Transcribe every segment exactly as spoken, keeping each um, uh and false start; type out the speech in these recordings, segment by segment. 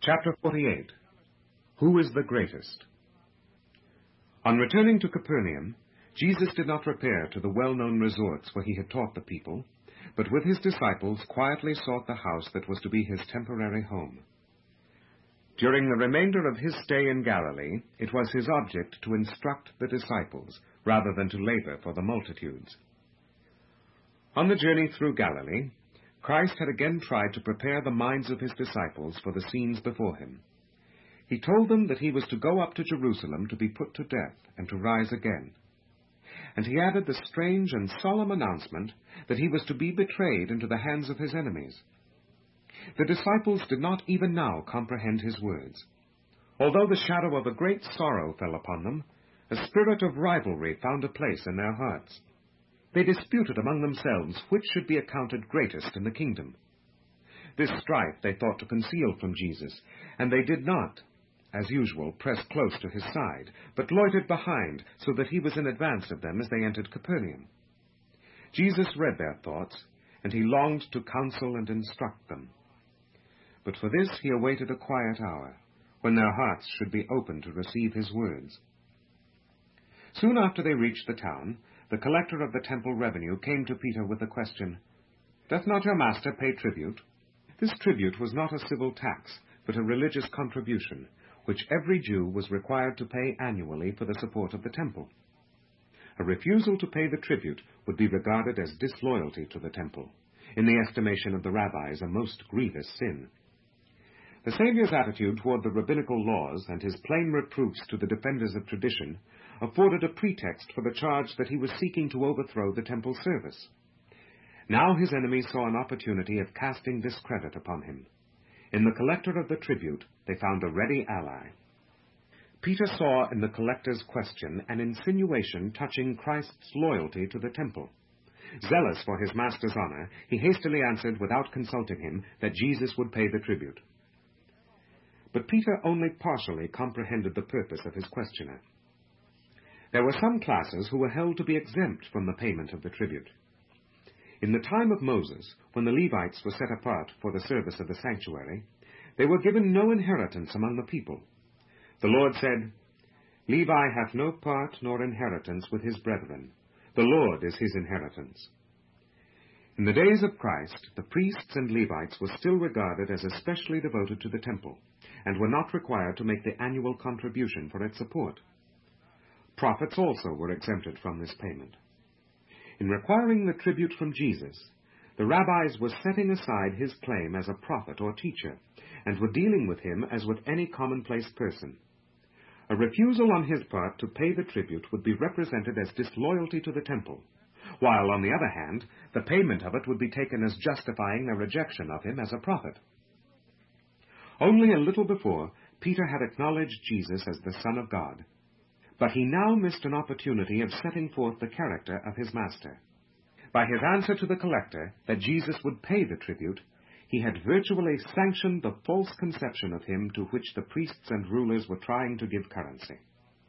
Chapter forty-eight. Who is the greatest? On returning to Capernaum, Jesus did not repair to the well-known resorts where he had taught the people, but with his disciples quietly sought the house that was to be his temporary home. During the remainder of his stay in Galilee, it was his object to instruct the disciples rather than to labor for the multitudes. On the journey through Galilee, Christ had again tried to prepare the minds of his disciples for the scenes before him. He told them that he was to go up to Jerusalem to be put to death and to rise again. And he added the strange and solemn announcement that he was to be betrayed into the hands of his enemies. The disciples did not even now comprehend his words. Although the shadow of a great sorrow fell upon them, a spirit of rivalry found a place in their hearts. They disputed among themselves which should be accounted greatest in the kingdom. This strife they thought to conceal from Jesus, and they did not, as usual, press close to his side, but loitered behind, so that he was in advance of them as they entered Capernaum. Jesus read their thoughts, and he longed to counsel and instruct them. But for this he awaited a quiet hour, when their hearts should be open to receive his words. Soon after they reached the town, the collector of the temple revenue came to Peter with the question, "Doth not your master pay tribute?" This tribute was not a civil tax, but a religious contribution, which every Jew was required to pay annually for the support of the temple. A refusal to pay the tribute would be regarded as disloyalty to the temple, in the estimation of the rabbis a most grievous sin. The Savior's attitude toward the rabbinical laws and his plain reproofs to the defenders of tradition afforded a pretext for the charge that he was seeking to overthrow the temple service. Now his enemies saw an opportunity of casting discredit upon him. In the collector of the tribute, they found a ready ally. Peter saw in the collector's question an insinuation touching Christ's loyalty to the temple. Zealous for his master's honor, he hastily answered without consulting him that Jesus would pay the tribute. But Peter only partially comprehended the purpose of his questioner. There were some classes who were held to be exempt from the payment of the tribute. In the time of Moses, when the Levites were set apart for the service of the sanctuary, they were given no inheritance among the people. The Lord said, "Levi hath no part nor inheritance with his brethren. The Lord is his inheritance." In the days of Christ, the priests and Levites were still regarded as especially devoted to the temple, and were not required to make the annual contribution for its support. Prophets also were exempted from this payment. In requiring the tribute from Jesus, the rabbis were setting aside his claim as a prophet or teacher, and were dealing with him as with any commonplace person. A refusal on his part to pay the tribute would be represented as disloyalty to the temple, while, on the other hand, the payment of it would be taken as justifying their rejection of him as a prophet. Only a little before, Peter had acknowledged Jesus as the Son of God, but he now missed an opportunity of setting forth the character of his master. By his answer to the collector that Jesus would pay the tribute, he had virtually sanctioned the false conception of him to which the priests and rulers were trying to give currency.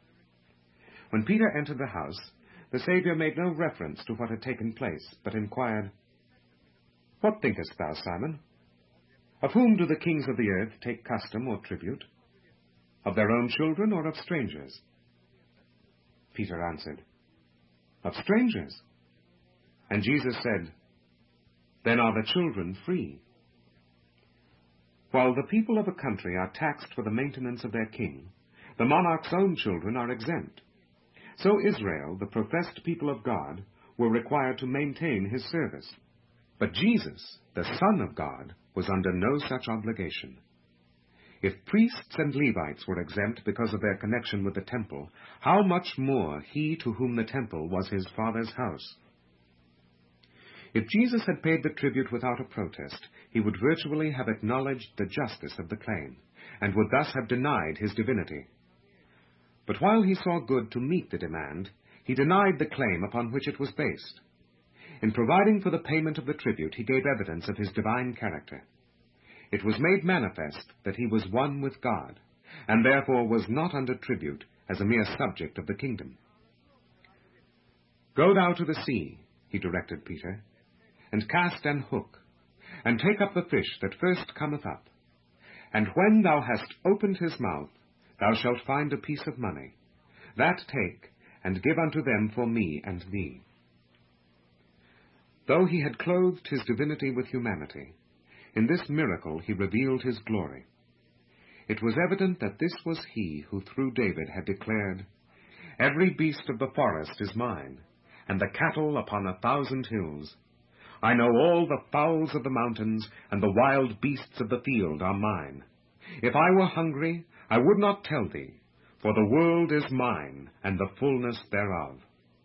When Peter entered the house, the Savior made no reference to what had taken place, but inquired, "What thinkest thou, Simon? Of whom do the kings of the earth take custom or tribute? Of their own children or of strangers?" Peter answered, "Of strangers." And Jesus said, "Then are the children free. While the people of a country are taxed for the maintenance of their king, the monarch's own children are exempt. So Israel, the professed people of God, were required to maintain his service. But Jesus, the Son of God, was under no such obligation. If priests and Levites were exempt because of their connection with the temple, how much more he to whom the temple was his Father's house? If Jesus had paid the tribute without a protest, he would virtually have acknowledged the justice of the claim, and would thus have denied his divinity. But while he saw good to meet the demand, he denied the claim upon which it was based. In providing for the payment of the tribute, he gave evidence of his divine character. It was made manifest that he was one with God, and therefore was not under tribute as a mere subject of the kingdom. "Go thou to the sea," he directed Peter, "and cast an hook, and take up the fish that first cometh up. And when thou hast opened his mouth, thou shalt find a piece of money. That take, and give unto them for me and thee. Though he had clothed his divinity with humanity, in this miracle he revealed his glory. It was evident that this was he who through David had declared, Every beast of the forest is mine, and the cattle upon a thousand hills. I know all the fowls of the mountains, and the wild beasts of the field are mine. If I were hungry, I would not tell thee, for the world is mine, and the fullness thereof.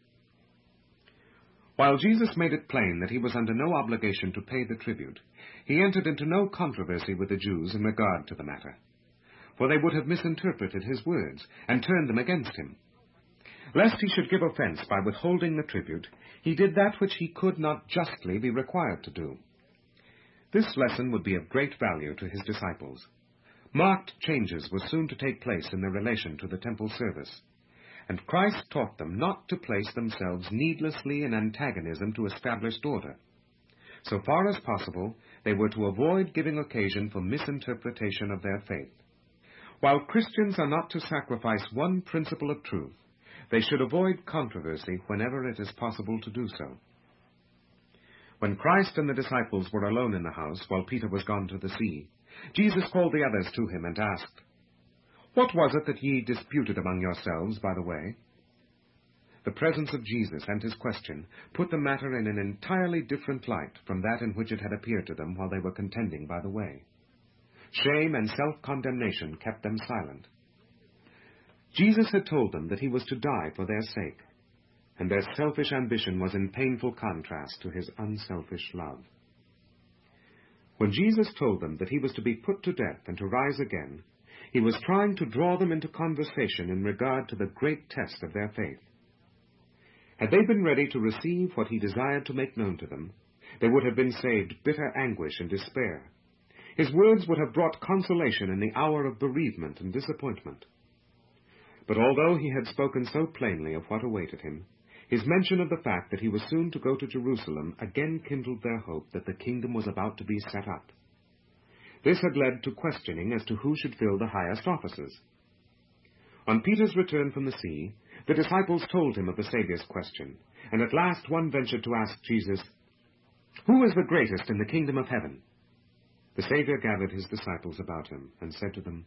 While Jesus made it plain that he was under no obligation to pay the tribute, he entered into no controversy with the Jews in regard to the matter, for they would have misinterpreted his words and turned them against him. Lest he should give offense by withholding the tribute, he did that which he could not justly be required to do. This lesson would be of great value to his disciples. Marked changes were soon to take place in their relation to the temple service, and Christ taught them not to place themselves needlessly in antagonism to established order. So far as possible, they were to avoid giving occasion for misinterpretation of their faith. While Christians are not to sacrifice one principle of truth, they should avoid controversy whenever it is possible to do so. When Christ and the disciples were alone in the house while Peter was gone to the sea, Jesus called the others to him and asked, What was it that ye disputed among yourselves by the way? The presence of Jesus and his question put the matter in an entirely different light from that in which it had appeared to them while they were contending by the way. Shame and self-condemnation kept them silent. Jesus had told them that he was to die for their sake, and their selfish ambition was in painful contrast to his unselfish love. When Jesus told them that he was to be put to death and to rise again, he was trying to draw them into conversation in regard to the great test of their faith. Had they been ready to receive what he desired to make known to them, they would have been saved bitter anguish and despair. His words would have brought consolation in the hour of bereavement and disappointment. But although he had spoken so plainly of what awaited him, his mention of the fact that he was soon to go to Jerusalem again kindled their hope that the kingdom was about to be set up. This had led to questioning as to who should fill the highest offices. On Peter's return from the sea, the disciples told him of the Saviour's question, and at last one ventured to ask Jesus, Who is the greatest in the kingdom of heaven? The Saviour gathered his disciples about him and said to them,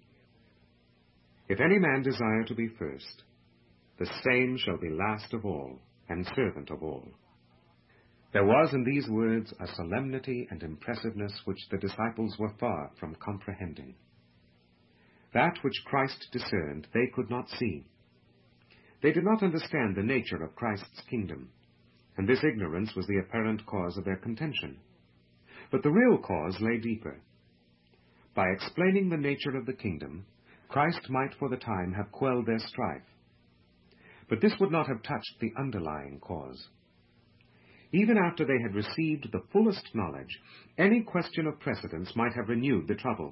If any man desire to be first, the same shall be last of all, and servant of all. There was in these words a solemnity and impressiveness which the disciples were far from comprehending. That which Christ discerned they could not see. They did not understand the nature of Christ's kingdom, and this ignorance was the apparent cause of their contention. But the real cause lay deeper. By explaining the nature of the kingdom, Christ might for the time have quelled their strife. But this would not have touched the underlying cause. Even after they had received the fullest knowledge, any question of precedence might have renewed the trouble.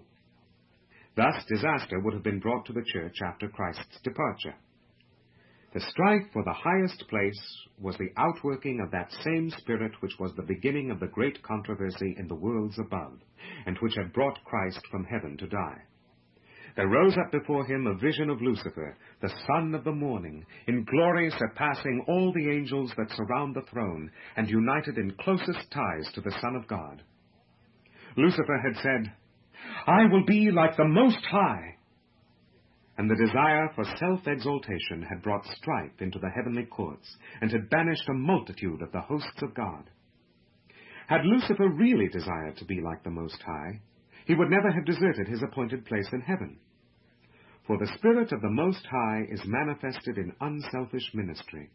Thus disaster would have been brought to the church after Christ's departure. The strife for the highest place was the outworking of that same spirit which was the beginning of the great controversy in the worlds above, and which had brought Christ from heaven to die. There rose up before him a vision of Lucifer, the son of the morning, in glory surpassing all the angels that surround the throne, and united in closest ties to the Son of God. Lucifer had said, I will be like the Most High. And the desire for self-exaltation had brought strife into the heavenly courts, and had banished a multitude of the hosts of God. Had Lucifer really desired to be like the Most High, he would never have deserted his appointed place in heaven. For the Spirit of the Most High is manifested in unselfish ministry.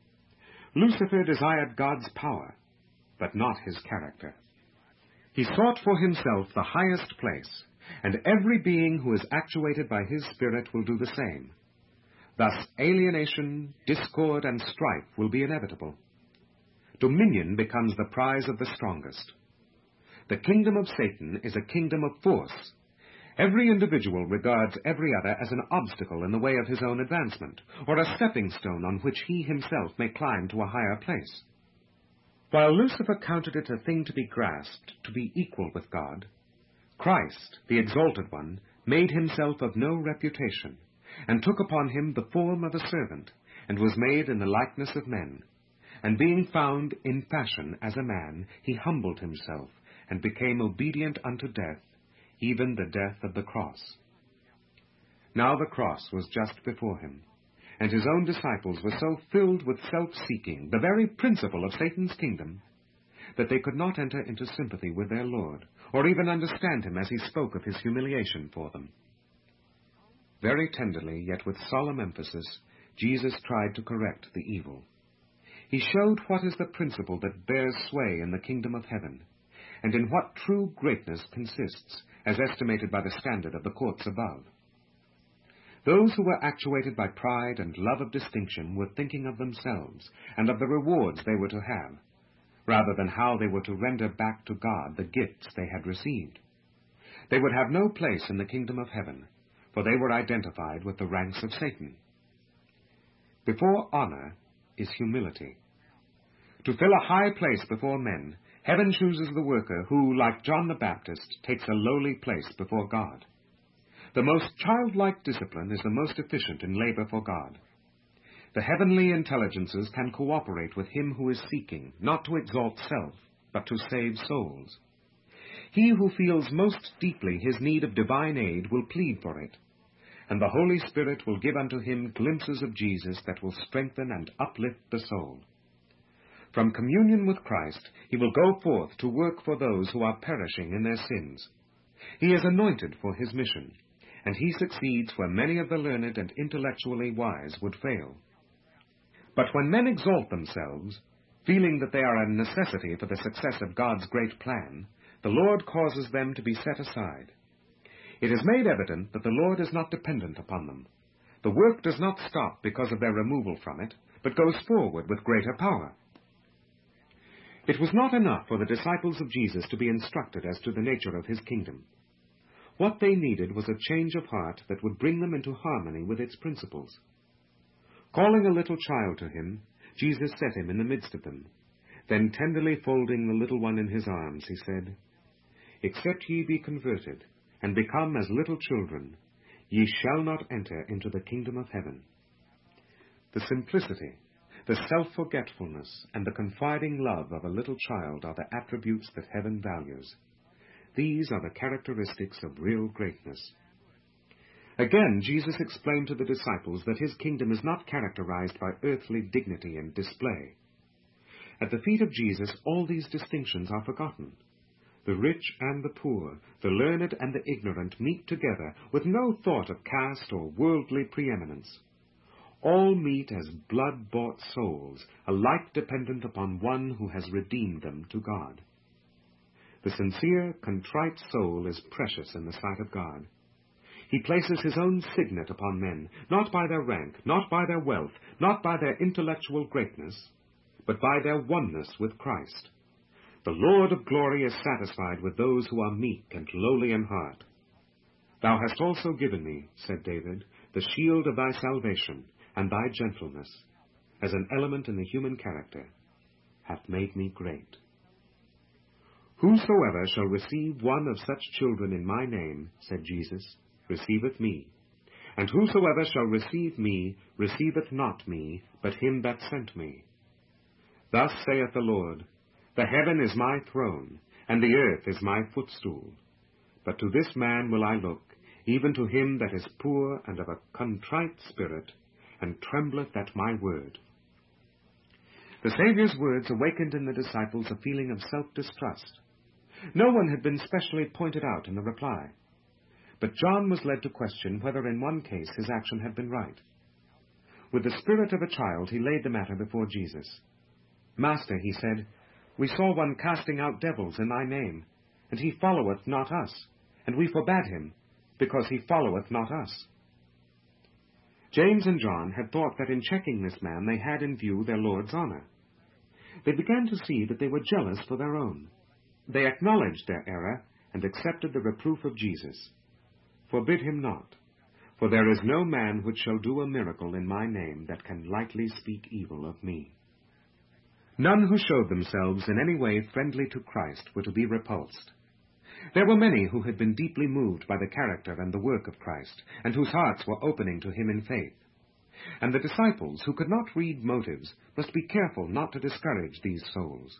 Lucifer desired God's power, but not his character. He sought for himself the highest place, and every being who is actuated by his Spirit will do the same. Thus alienation, discord, and strife will be inevitable. Dominion becomes the prize of the strongest. The kingdom of Satan is a kingdom of force. Every individual regards every other as an obstacle in the way of his own advancement, or a stepping stone on which he himself may climb to a higher place. While Lucifer counted it a thing to be grasped, to be equal with God, Christ, the Exalted One, made himself of no reputation, and took upon him the form of a servant, and was made in the likeness of men. And being found in fashion as a man, he humbled himself, and became obedient unto death, even the death of the cross. Now the cross was just before him, and his own disciples were so filled with self-seeking, the very principle of Satan's kingdom, that they could not enter into sympathy with their Lord, or even understand him as he spoke of his humiliation for them. Very tenderly, yet with solemn emphasis, Jesus tried to correct the evil. He showed what is the principle that bears sway in the kingdom of heaven, and in what true greatness consists, as estimated by the standard of the courts above. Those who were actuated by pride and love of distinction were thinking of themselves and of the rewards they were to have, rather than how they were to render back to God the gifts they had received. They would have no place in the kingdom of heaven, for they were identified with the ranks of Satan. Before honor is humility. To fill a high place before men, heaven chooses the worker who, like John the Baptist, takes a lowly place before God. The most childlike discipline is the most efficient in labor for God. The heavenly intelligences can cooperate with him who is seeking, not to exalt self, but to save souls. He who feels most deeply his need of divine aid will plead for it, and the Holy Spirit will give unto him glimpses of Jesus that will strengthen and uplift the soul. From communion with Christ, he will go forth to work for those who are perishing in their sins. He is anointed for his mission, and he succeeds where many of the learned and intellectually wise would fail. But when men exalt themselves, feeling that they are a necessity for the success of God's great plan, the Lord causes them to be set aside. It is made evident that the Lord is not dependent upon them. The work does not stop because of their removal from it, but goes forward with greater power. It was not enough for the disciples of Jesus to be instructed as to the nature of his kingdom. What they needed was a change of heart that would bring them into harmony with its principles. Calling a little child to him, Jesus set him in the midst of them. Then tenderly folding the little one in his arms, he said, Except ye be converted, and become as little children, ye shall not enter into the kingdom of heaven. The simplicity, the self-forgetfulness, and the confiding love of a little child are the attributes that heaven values. These are the characteristics of real greatness. Again, Jesus explained to the disciples that his kingdom is not characterized by earthly dignity and display. At the feet of Jesus, all these distinctions are forgotten. The rich and the poor, the learned and the ignorant meet together with no thought of caste or worldly preeminence. All meet as blood-bought souls, alike dependent upon one who has redeemed them to God. The sincere, contrite soul is precious in the sight of God. He places his own signet upon men, not by their rank, not by their wealth, not by their intellectual greatness, but by their oneness with Christ. The Lord of glory is satisfied with those who are meek and lowly in heart. Thou hast also given me, said David, the shield of thy salvation, and thy gentleness, as an element in the human character, hath made me great. Whosoever shall receive one of such children in my name, said Jesus, receiveth me. And whosoever shall receive me, receiveth not me, but him that sent me. Thus saith the Lord, The heaven is my throne, and the earth is my footstool. But to this man will I look, even to him that is poor and of a contrite spirit, and trembleth at my word. The Saviour's words awakened in the disciples a feeling of self-distrust. No one had been specially pointed out in the reply, but John was led to question whether in one case his action had been right. With the spirit of a child, he laid the matter before Jesus. Master, he said, we saw one casting out devils in thy name, and he followeth not us, and we forbade him, because he followeth not us. James and John had thought that in checking this man they had in view their Lord's honor. They began to see that they were jealous for their own. They acknowledged their error and accepted the reproof of Jesus. Forbid him not, for there is no man which shall do a miracle in my name that can lightly speak evil of me. None who showed themselves in any way friendly to Christ were to be repulsed. There were many who had been deeply moved by the character and the work of Christ, and whose hearts were opening to him in faith. And the disciples, who could not read motives, must be careful not to discourage these souls.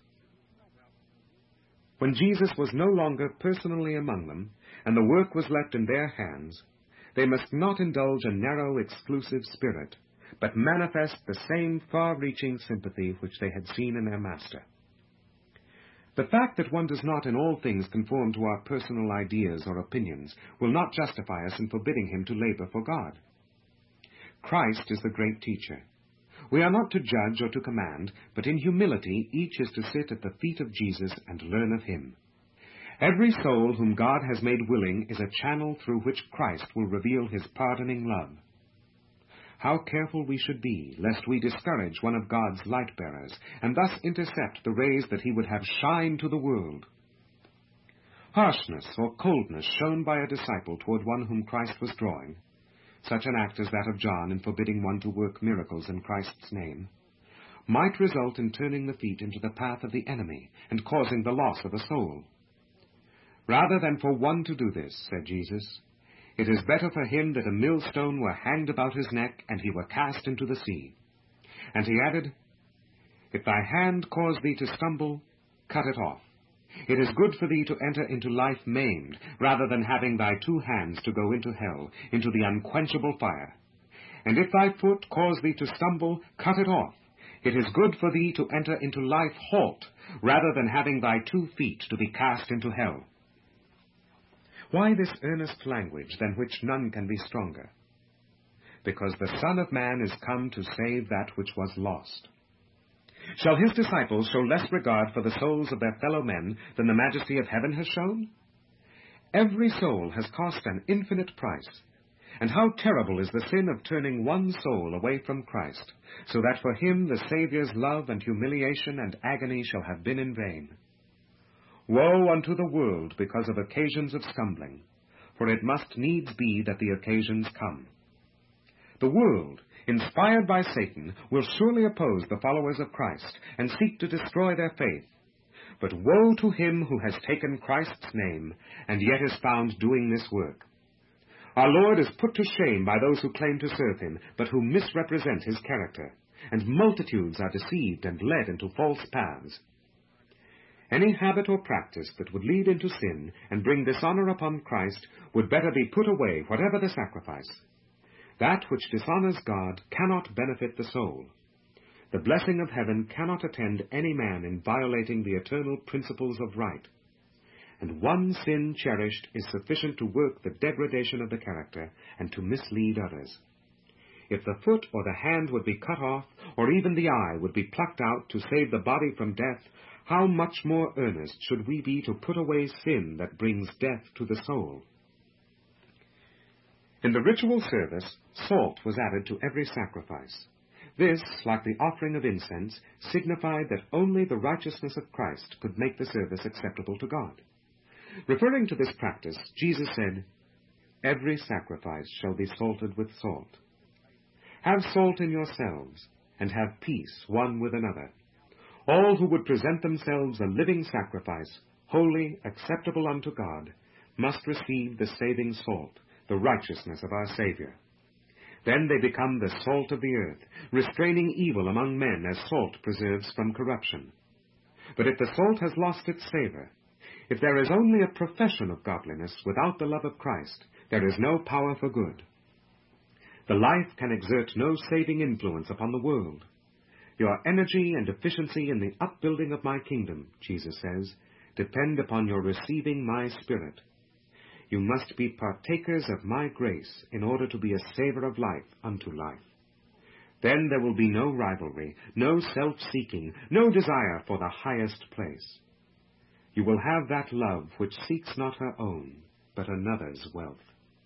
When Jesus was no longer personally among them, and the work was left in their hands, they must not indulge a narrow, exclusive spirit, but manifest the same far-reaching sympathy which they had seen in their Master. The fact that one does not in all things conform to our personal ideas or opinions will not justify us in forbidding him to labor for God. Christ is the great teacher. We are not to judge or to command, but in humility each is to sit at the feet of Jesus and learn of him. Every soul whom God has made willing is a channel through which Christ will reveal his pardoning love. How careful we should be, lest we discourage one of God's light-bearers, and thus intercept the rays that he would have shine to the world. Harshness or coldness shown by a disciple toward one whom Christ was drawing, such an act as that of John in forbidding one to work miracles in Christ's name, might result in turning the feet into the path of the enemy and causing the loss of a soul. Rather than for one to do this, said Jesus, it is better for him that a millstone were hanged about his neck and he were cast into the sea. And he added, if thy hand cause thee to stumble, cut it off. It is good for thee to enter into life maimed, rather than having thy two hands to go into hell, into the unquenchable fire. And if thy foot cause thee to stumble, cut it off. It is good for thee to enter into life halt, rather than having thy two feet to be cast into hell. Why this earnest language, than which none can be stronger? Because the Son of Man is come to save that which was lost. Shall his disciples show less regard for the souls of their fellow men than the majesty of heaven has shown? Every soul has cost an infinite price, and how terrible is the sin of turning one soul away from Christ, so that for him the Saviour's love and humiliation and agony shall have been in vain. Woe unto the world because of occasions of stumbling, for it must needs be that the occasions come. The world, inspired by Satan, will surely oppose the followers of Christ and seek to destroy their faith. But woe to him who has taken Christ's name and yet is found doing this work. Our Lord is put to shame by those who claim to serve him, but who misrepresent his character, and multitudes are deceived and led into false paths. Any habit or practice that would lead into sin and bring dishonor upon Christ would better be put away, whatever the sacrifice. That which dishonors God cannot benefit the soul. The blessing of heaven cannot attend any man in violating the eternal principles of right. And one sin cherished is sufficient to work the degradation of the character and to mislead others. If the foot or the hand would be cut off, or even the eye would be plucked out to save the body from death, how much more earnest should we be to put away sin that brings death to the soul? In the ritual service, salt was added to every sacrifice. This, like the offering of incense, signified that only the righteousness of Christ could make the service acceptable to God. Referring to this practice, Jesus said, every sacrifice shall be salted with salt. Have salt in yourselves, and have peace one with another. All who would present themselves a living sacrifice, holy, acceptable unto God, must receive the saving salt, the righteousness of our Savior. Then they become the salt of the earth, restraining evil among men as salt preserves from corruption. But if the salt has lost its savor, if there is only a profession of godliness without the love of Christ, there is no power for good. The life can exert no saving influence upon the world. Your energy and efficiency in the upbuilding of my kingdom, Jesus says, depend upon your receiving my Spirit. You must be partakers of my grace in order to be a savor of life unto life. Then there will be no rivalry, no self-seeking, no desire for the highest place. You will have that love which seeks not her own, but another's wealth.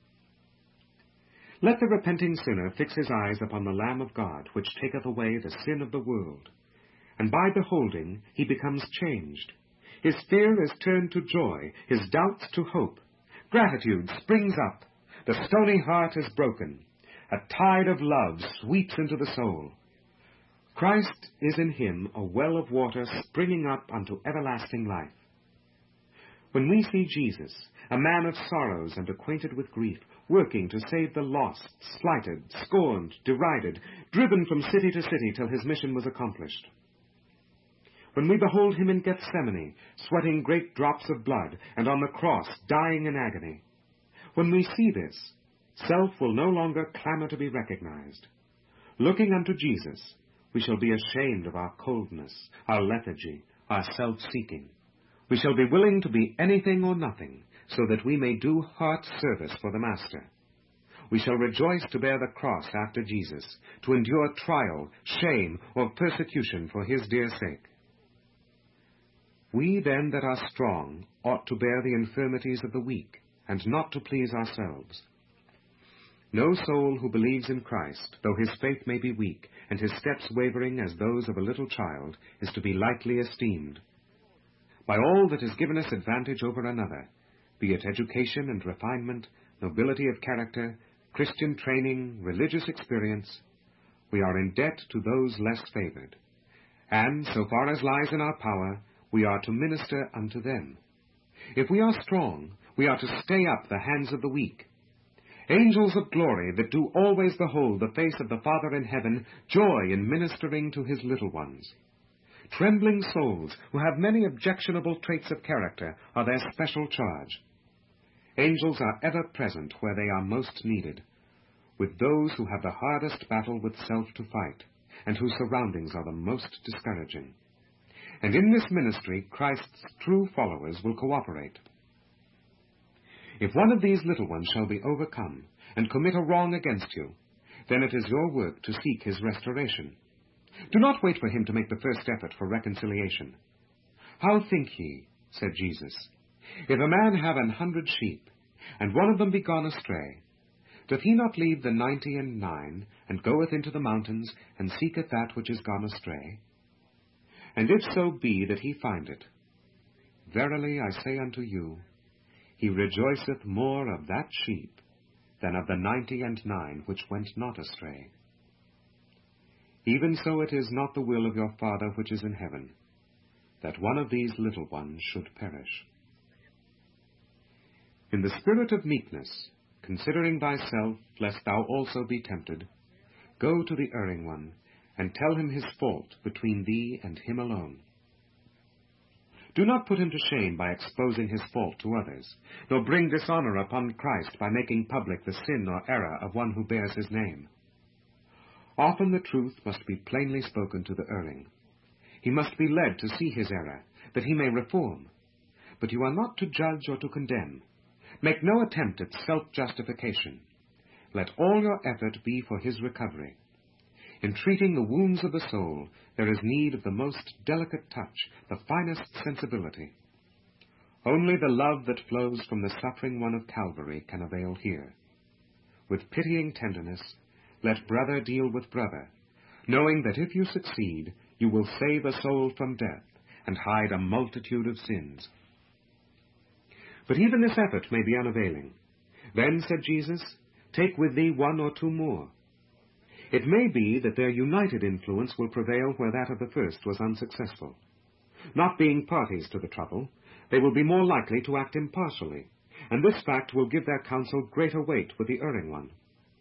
Let the repenting sinner fix his eyes upon the Lamb of God, which taketh away the sin of the world. And by beholding, he becomes changed. His fear is turned to joy, his doubts to hope. Gratitude springs up. The stony heart is broken. A tide of love sweeps into the soul. Christ is in him a well of water springing up unto everlasting life. When we see Jesus, a man of sorrows and acquainted with grief, working to save the lost, slighted, scorned, derided, driven from city to city till his mission was accomplished. When we behold him in Gethsemane, sweating great drops of blood, and on the cross, dying in agony, when we see this, self will no longer clamor to be recognized. Looking unto Jesus, we shall be ashamed of our coldness, our lethargy, our self-seeking. We shall be willing to be anything or nothing, so that we may do heart service for the Master. We shall rejoice to bear the cross after Jesus, to endure trial, shame, or persecution for his dear sake. We then that are strong ought to bear the infirmities of the weak, and not to please ourselves. No soul who believes in Christ, though his faith may be weak, and his steps wavering as those of a little child, is to be lightly esteemed. By all that has given us advantage over another, be it education and refinement, nobility of character, Christian training, religious experience, we are in debt to those less favored. And, so far as lies in our power, we are to minister unto them. If we are strong, we are to stay up the hands of the weak. Angels of glory that do always behold the face of the Father in heaven joy in ministering to his little ones. Trembling souls who have many objectionable traits of character are their special charge. Angels are ever present where they are most needed, with those who have the hardest battle with self to fight, and whose surroundings are the most discouraging. And in this ministry, Christ's true followers will cooperate. If one of these little ones shall be overcome, and commit a wrong against you, then it is your work to seek his restoration. Do not wait for him to make the first effort for reconciliation. How think ye, said Jesus, if a man have an hundred sheep, and one of them be gone astray, doth he not leave the ninety and nine, and goeth into the mountains, and seeketh that which is gone astray? And if so be that he find it, verily I say unto you, he rejoiceth more of that sheep than of the ninety and nine which went not astray. Even so it is not the will of your Father which is in heaven, that one of these little ones should perish. In the spirit of meekness, considering thyself, lest thou also be tempted, go to the erring one, and tell him his fault between thee and him alone. Do not put him to shame by exposing his fault to others, nor bring dishonor upon Christ by making public the sin or error of one who bears his name. Often the truth must be plainly spoken to the erring. He must be led to see his error, that he may reform. But you are not to judge or to condemn. Make no attempt at self-justification. Let all your effort be for his recovery. In treating the wounds of the soul, there is need of the most delicate touch, the finest sensibility. Only the love that flows from the suffering one of Calvary can avail here. With pitying tenderness, let brother deal with brother, knowing that if you succeed, you will save a soul from death and hide a multitude of sins. But even this effort may be unavailing. Then, said Jesus, take with thee one or two more. It may be that their united influence will prevail where that of the first was unsuccessful. Not being parties to the trouble, they will be more likely to act impartially, and this fact will give their counsel greater weight with the erring one.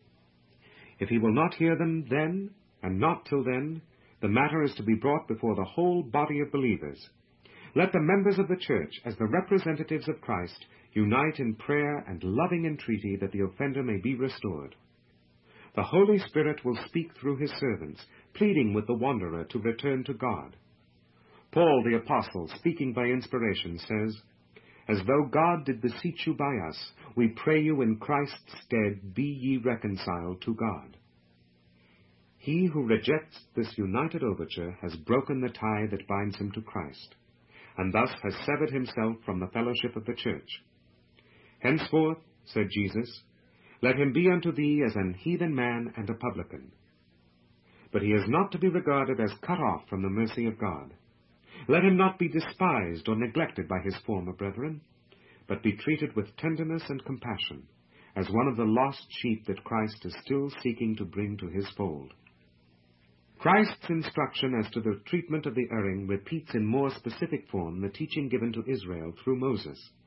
If he will not hear them then, and not till then, the matter is to be brought before the whole body of believers. Let the members of the church, as the representatives of Christ, unite in prayer and loving entreaty that the offender may be restored. The Holy Spirit will speak through his servants, pleading with the wanderer to return to God. Paul the Apostle, speaking by inspiration, says, As though God did beseech you by us, we pray you in Christ's stead, be ye reconciled to God. He who rejects this united overture has broken the tie that binds him to Christ, and thus has severed himself from the fellowship of the church. Henceforth, said Jesus, let him be unto thee as an heathen man and a publican. But he is not to be regarded as cut off from the mercy of God. Let him not be despised or neglected by his former brethren, but be treated with tenderness and compassion, as one of the lost sheep that Christ is still seeking to bring to his fold. Christ's instruction as to the treatment of the erring repeats in more specific form the teaching given to Israel through Moses.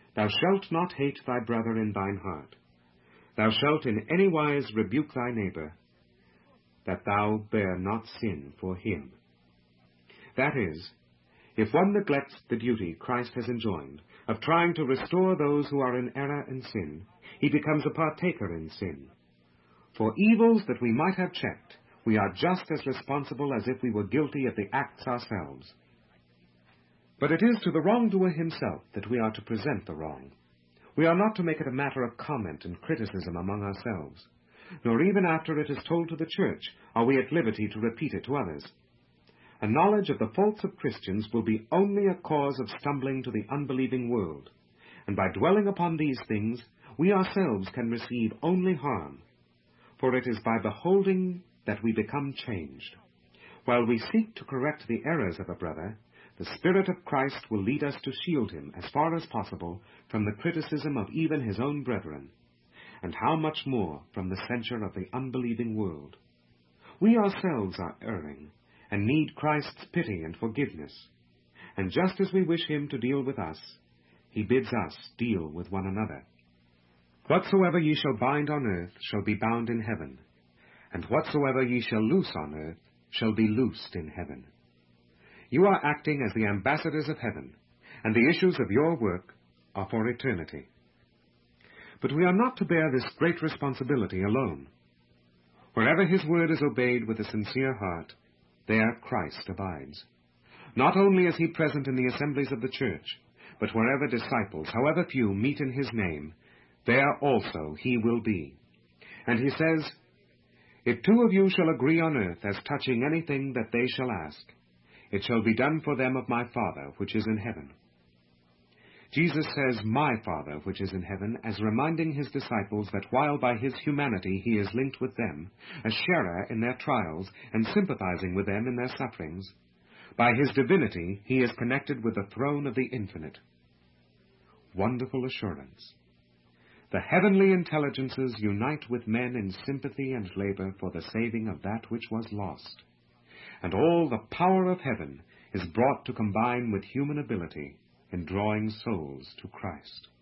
Thou shalt not hate thy brother in thine heart. Thou shalt in any wise rebuke thy neighbor, that thou bear not sin for him. That is, if one neglects the duty Christ has enjoined of trying to restore those who are in error and sin, he becomes a partaker in sin. For evils that we might have checked, we are just as responsible as if we were guilty of the acts ourselves. But it is to the wrongdoer himself that we are to present the wrong. We are not to make it a matter of comment and criticism among ourselves, nor even after it is told to the church are we at liberty to repeat it to others. A knowledge of the faults of Christians will be only a cause of stumbling to the unbelieving world, and by dwelling upon these things, we ourselves can receive only harm, for it is by beholding that we become changed. While we seek to correct the errors of a brother, the Spirit of Christ will lead us to shield him as far as possible from the criticism of even his own brethren, and how much more from the censure of the unbelieving world. We ourselves are erring, and need Christ's pity and forgiveness, and just as we wish him to deal with us, he bids us deal with one another. Whatsoever ye shall bind on earth shall be bound in heaven, and whatsoever ye shall loose on earth shall be loosed in heaven. You are acting as the ambassadors of heaven, and the issues of your work are for eternity. But we are not to bear this great responsibility alone. Wherever his word is obeyed with a sincere heart, there Christ abides. Not only is he present in the assemblies of the church, but wherever disciples, however few, meet in his name, there also he will be. And he says, If two of you shall agree on earth as touching anything that they shall ask, it shall be done for them of my Father which is in heaven. Jesus says, my Father which is in heaven, as reminding his disciples that while by his humanity he is linked with them, a sharer in their trials and sympathizing with them in their sufferings, by his divinity he is connected with the throne of the infinite. Wonderful assurance! The heavenly intelligences unite with men in sympathy and labor for the saving of that which was lost, and all the power of heaven is brought to combine with human ability in drawing souls to Christ.